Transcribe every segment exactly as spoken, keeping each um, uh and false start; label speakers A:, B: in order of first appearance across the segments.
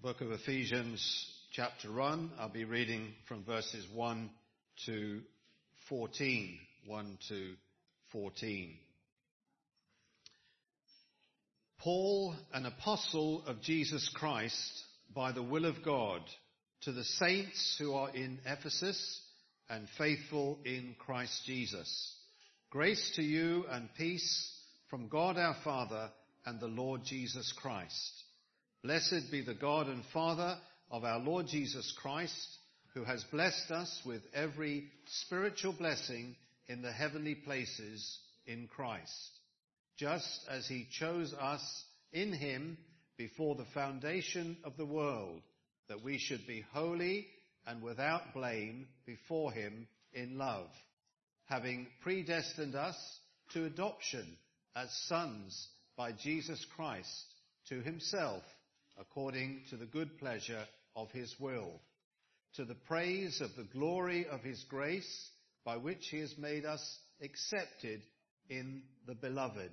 A: book of Ephesians, chapter one. I'll be reading from verses one to fourteen. one to fourteen. Paul, an apostle of Jesus Christ, by the will of God, to the saints who are in Ephesus and faithful in Christ Jesus. Grace to you and peace from God our Father and the Lord Jesus Christ. Blessed be the God and Father of our Lord Jesus Christ, who has blessed us with every spiritual blessing in the heavenly places in Christ, just as he chose us in him before the foundation of the world, that we should be holy and without blame before him in love, having predestined us to adoption as sons by Jesus Christ to himself, according to the good pleasure of his will, to the praise of the glory of his grace, by which he has made us accepted in the beloved.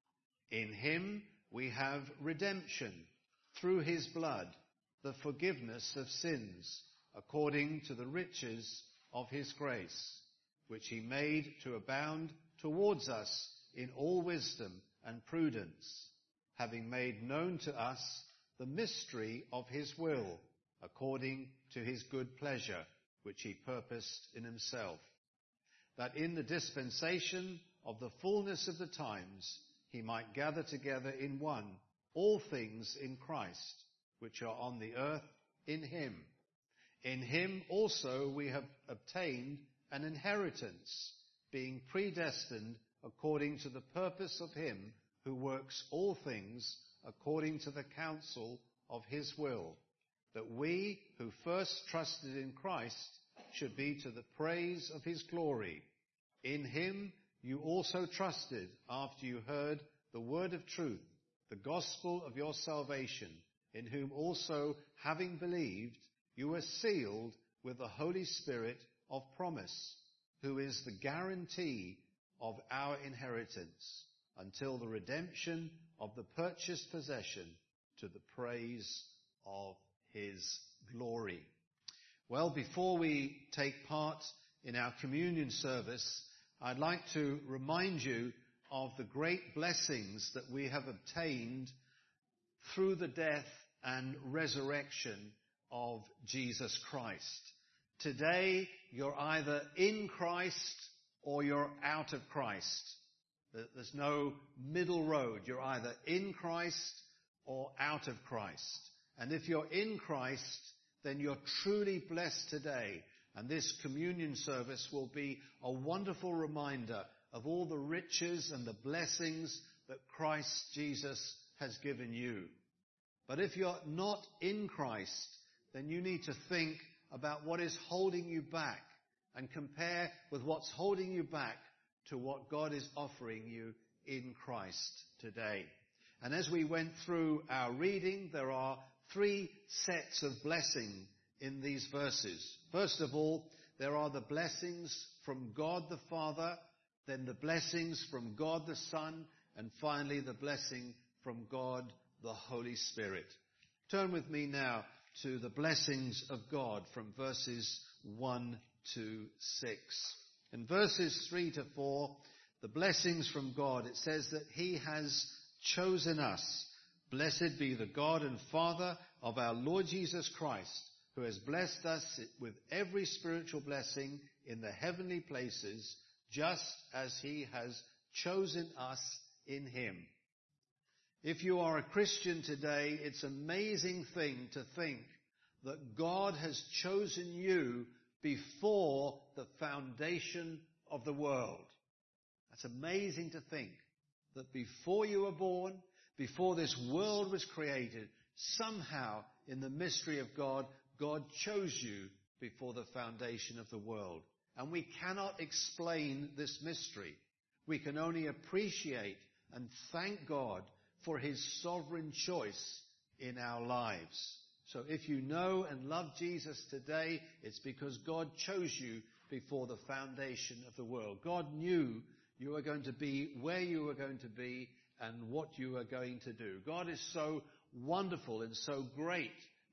A: In him we have redemption, through his blood, the forgiveness of sins, according to the riches of his grace, which he made to abound towards us in all wisdom and prudence, having made known to us the mystery of his will, according to his good pleasure, which he purposed in himself, that in the dispensation of the fullness of the times he might gather together in one all things in Christ, which are on the earth, in him. In him also we have obtained an inheritance, being predestined according to the purpose of him who works all things according to the counsel of his will, that we who first trusted in Christ should be to the praise of his glory. In him you also trusted after you heard the word of truth, the gospel of your salvation, in whom also, having believed, you were sealed with the Holy Spirit of promise, who is the guarantee of our inheritance, until the redemption of the purchased possession, to the praise of his glory. Well, before we take part in our communion service, I'd like to remind you of the great blessings that we have obtained through the death and resurrection of Jesus Christ. Today, you're either in Christ or you're out of Christ. There's no middle road. You're either in Christ or out of Christ. And if you're in Christ, then you're truly blessed today. And this communion service will be a wonderful reminder of all the riches and the blessings that Christ Jesus has given you. But if you're not in Christ, then you need to think about what is holding you back and compare with what's holding you back to what God is offering you in Christ today. And as we went through our reading, there are three sets of blessing in these verses. First of all, there are the blessings from God the Father, then the blessings from God the Son, and finally the blessing from God the Holy Spirit. Turn with me now to the blessings of God from verses one to six. In verses three to four, the blessings from God, it says that he has chosen us. Blessed be the God and Father of our Lord Jesus Christ, who has blessed us with every spiritual blessing in the heavenly places, just as he has chosen us in him. If you are a Christian today, it's an amazing thing to think that God has chosen you before the foundation of the world. That's amazing to think that before you were born, before this world was created, somehow in the mystery of God, God chose you before the foundation of the world. And we cannot explain this mystery. We can only appreciate and thank God for his sovereign choice in our lives. So if you know and love Jesus today, it's because God chose you before the foundation of the world. God knew you were going to be where you were going to be and what you were going to do. God is so wonderful and so great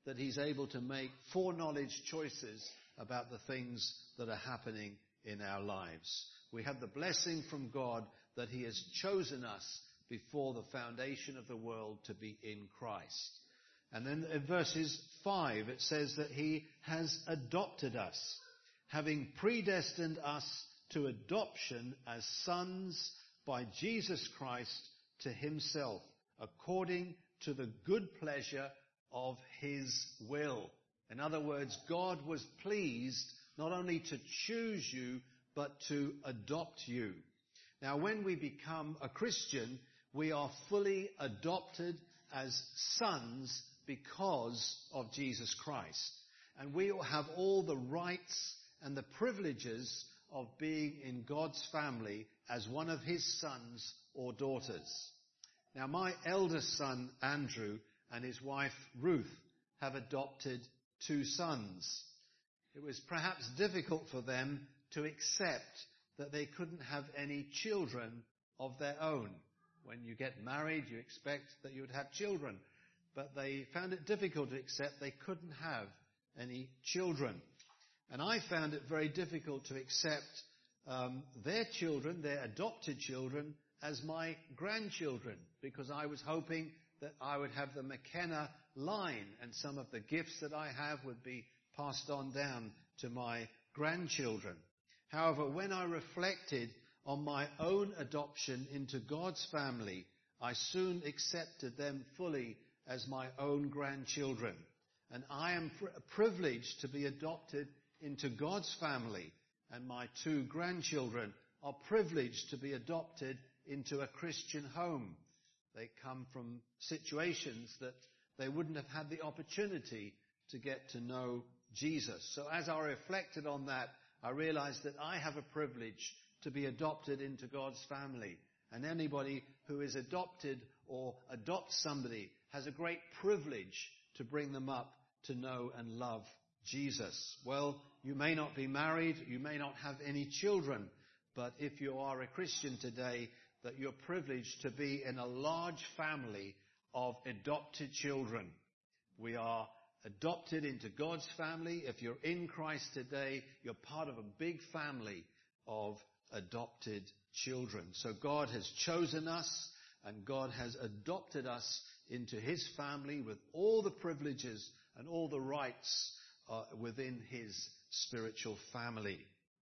A: that he's able to make foreknowledge choices about the things that are happening in our lives. We have the blessing from God that he has chosen us before the foundation of the world to be in Christ. And then in verses five, it says that he has adopted us, having predestined us to adoption as sons by Jesus Christ to himself, according to the good pleasure of his will. In other words, God was pleased not only to choose you, but to adopt you. Now, when we become a Christian, we are fully adopted as sons because of Jesus Christ. And we have all the rights and the privileges of being in God's family as one of his sons or daughters. Now, my eldest son, Andrew, and his wife, Ruth, have adopted two sons. It was perhaps difficult for them to accept that they couldn't have any children of their own. When you get married, you expect that you would have children. But they found it difficult to accept they couldn't have any children. And I found it very difficult to accept um, their children, their adopted children, as my grandchildren, because I was hoping that I would have the McKenna line and some of the gifts that I have would be passed on down to my grandchildren. However, when I reflected on my own adoption into God's family, I soon accepted them fully as my own grandchildren. And I am pr- privileged to be adopted into God's family, and my two grandchildren are privileged to be adopted into a Christian home. They come from situations that they wouldn't have had the opportunity to get to know Jesus. So as I reflected on that, I realized that I have a privilege to be adopted into God's family. And anybody who is adopted or adopts somebody has a great privilege to bring them up to know and love Jesus. Well, you may not be married, you may not have any children, but if you are a Christian today, that you're privileged to be in a large family of adopted children. We are adopted into God's family. If you're in Christ today, you're part of a big family of adopted children. So God has chosen us, and God has adopted us into his family with all the privileges and all the rights uh, within his spiritual family.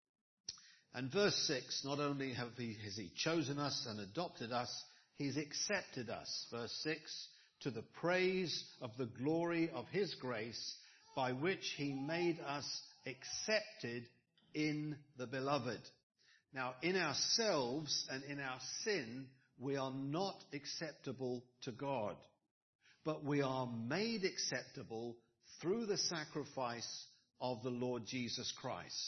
A: And verse six, not only have he, has he chosen us and adopted us, he's accepted us. Verse six, to the praise of the glory of his grace, by which he made us accepted in the beloved. Now, in ourselves and in our sin, we are not acceptable to God, but we are made acceptable through the sacrifice of the Lord Jesus Christ.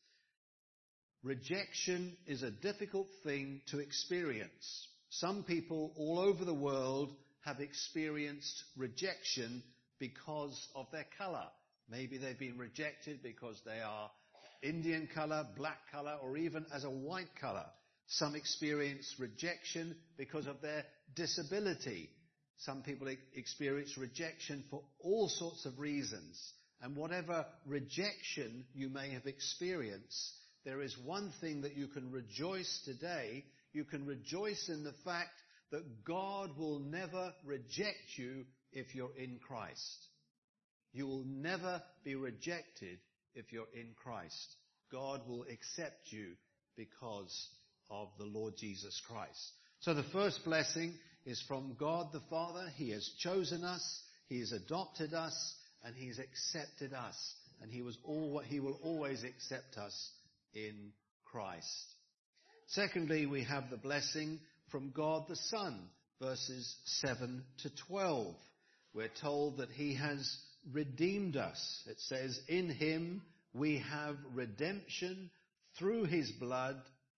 A: Rejection is a difficult thing to experience. Some people all over the world have experienced rejection because of their color. Maybe they've been rejected because they are Indian color, black color, or even as a white color. Some experience rejection because of their disability. Some people experience rejection for all sorts of reasons. And whatever rejection you may have experienced, there is one thing that you can rejoice today. You can rejoice in the fact that God will never reject you if you're in Christ. You will never be rejected if you're in Christ. God will accept you because of the Lord Jesus Christ. So the first blessing is from God the Father. He has chosen us, he has adopted us, and he's accepted us. And he was all, he will always accept us in Christ. Secondly, we have the blessing from God the Son, verses seven to twelve. We're told that he has redeemed us. It says, in him we have redemption through his blood.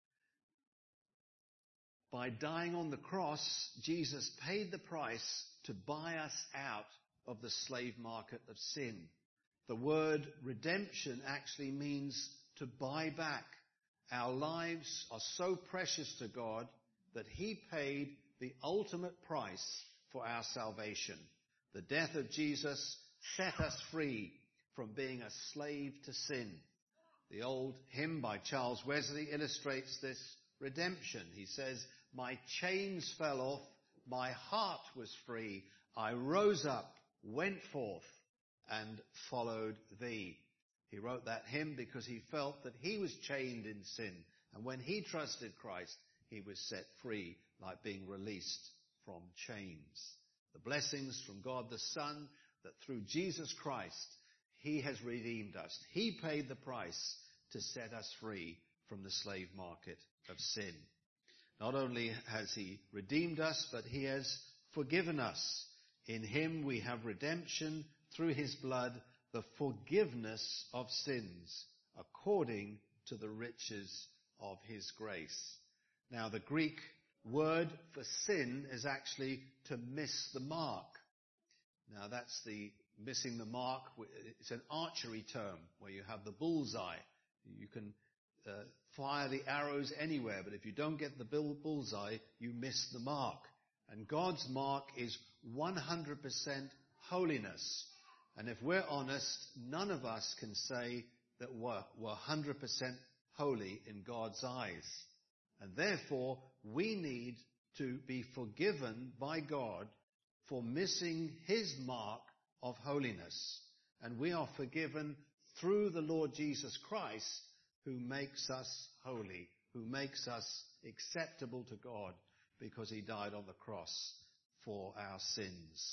A: By dying on the cross, Jesus paid the price to buy us out of the slave market of sin. The word redemption actually means to buy back. Our lives are so precious to God that he paid the ultimate price for our salvation. The death of Jesus set us free from being a slave to sin. The old hymn by Charles Wesley illustrates this redemption. He says, my chains fell off, my heart was free, I rose up, went forth, and followed thee. He wrote that hymn because he felt that he was chained in sin, and when he trusted Christ, he was set free, like being released from chains. The blessings from God the Son, that through Jesus Christ, he has redeemed us. He paid the price to set us free from the slave market of sin. Not only has he redeemed us, but he has forgiven us. In him we have redemption through his blood, the forgiveness of sins, according to the riches of his grace. Now, the Greek word for sin is actually to miss the mark. Now, that's the missing the mark. It's an archery term where you have the bullseye. You can uh, fire the arrows anywhere, but if you don't get the bull- bullseye, you miss the mark. And God's mark is one hundred percent holiness. And if we're honest, none of us can say that we're, we're one hundred percent holy in God's eyes. And therefore, we need to be forgiven by God for missing his mark of holiness. And we are forgiven through the Lord Jesus Christ, who makes us holy, who makes us acceptable to God because he died on the cross for our sins.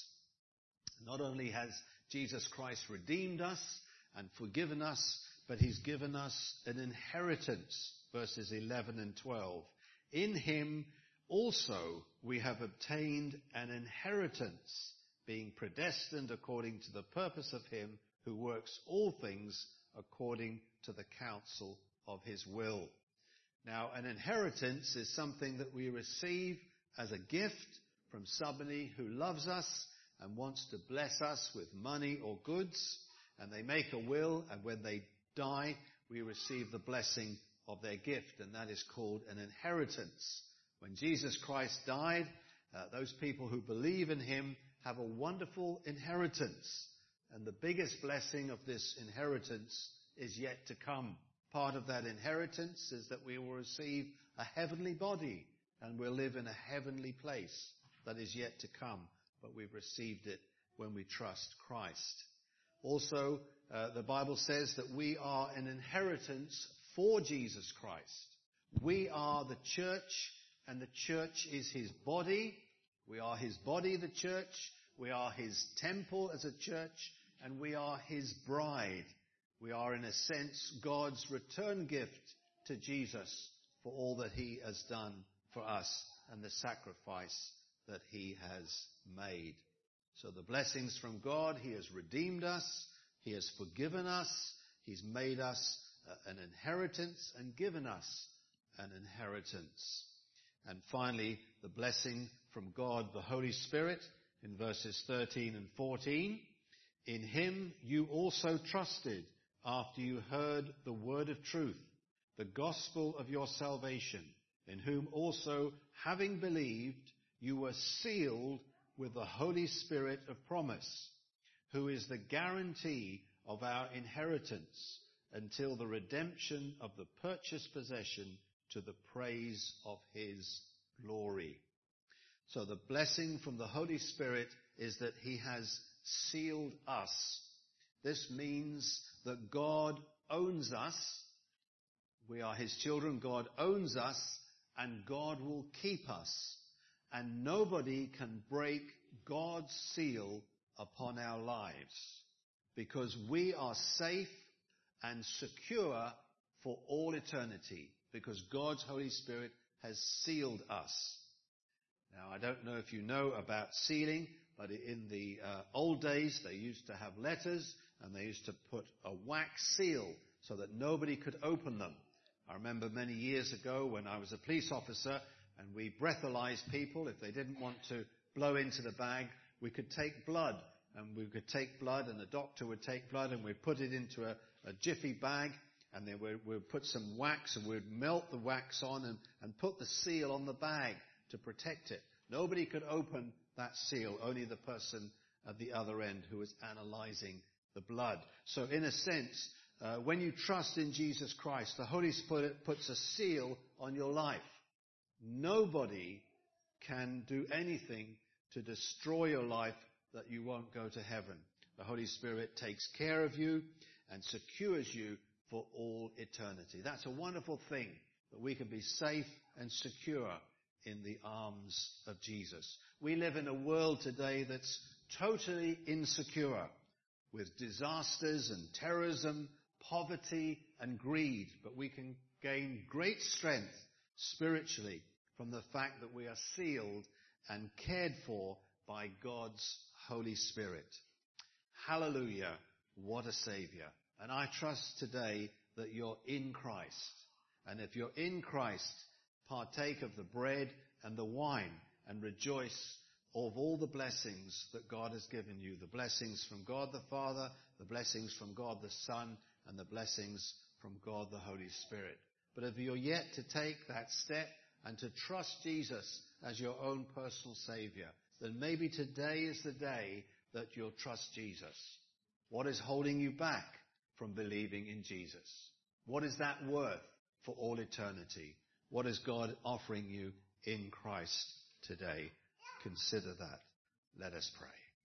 A: Not only has Jesus Christ redeemed us and forgiven us, but he's given us an inheritance, verses eleven and twelve. In him also we have obtained an inheritance, being predestined according to the purpose of him who works all things according to the counsel of his will. Now, an inheritance is something that we receive as a gift from somebody who loves us and wants to bless us with money or goods, and they make a will, and when they die, we receive the blessing of their gift, and that is called an inheritance. When Jesus Christ died, uh, those people who believe in him have a wonderful inheritance, and the biggest blessing of this inheritance is yet to come. Part of that inheritance is that we will receive a heavenly body, and we'll live in a heavenly place that is yet to come, but we've received it when we trust Christ. Also, uh, the Bible says that we are an inheritance for Jesus Christ. We are the church, and the church is his body. We are his body, the church. We are his temple as a church, and we are his bride. We are, in a sense, God's return gift to Jesus for all that he has done for us and the sacrifice that he has made. So the blessings from God, he has redeemed us, he has forgiven us, he's made us uh, an inheritance and given us an inheritance. And finally, the blessing from God, the Holy Spirit, in verses thirteen and fourteen. In him you also trusted after you heard the word of truth, the gospel of your salvation, in whom also, having believed, you were sealed with the Holy Spirit of promise, who is the guarantee of our inheritance until the redemption of the purchased possession to the praise of his glory. So the blessing from the Holy Spirit is that he has sealed us. This means that God owns us. We are his children. God owns us, and God will keep us. And nobody can break God's seal upon our lives, because we are safe and secure for all eternity, because God's Holy Spirit has sealed us. Now, I don't know if you know about sealing, but in the uh, old days, they used to have letters, and they used to put a wax seal so that nobody could open them. I remember many years ago when I was a police officer, and we breathalyzed people. If they didn't want to blow into the bag, we could take blood, and we could take blood, and the doctor would take blood, and we'd put it into a, a jiffy bag, and then we'd, we'd put some wax, and we'd melt the wax on and, and put the seal on the bag to protect it. Nobody could open that seal, only the person at the other end who is analyzing the blood. So in a sense, uh, when you trust in Jesus Christ, the Holy Spirit puts a seal on your life. Nobody can do anything to destroy your life that you won't go to heaven. The Holy Spirit takes care of you and secures you for all eternity. That's a wonderful thing, that we can be safe and secure in the arms of Jesus. We live in a world today that's totally insecure, with disasters and terrorism, poverty and greed. But we can gain great strength spiritually from the fact that we are sealed and cared for by God's Holy Spirit. Hallelujah, what a Savior. And I trust today that you're in Christ. And if you're in Christ, partake of the bread and the wine and rejoice of all the blessings that God has given you. The blessings from God the Father, the blessings from God the Son, and the blessings from God the Holy Spirit. But if you're yet to take that step and to trust Jesus as your own personal Savior, then maybe today is the day that you'll trust Jesus. What is holding you back from believing in Jesus? What is that worth for all eternity? What is God offering you in Christ today? Consider that. Let us pray.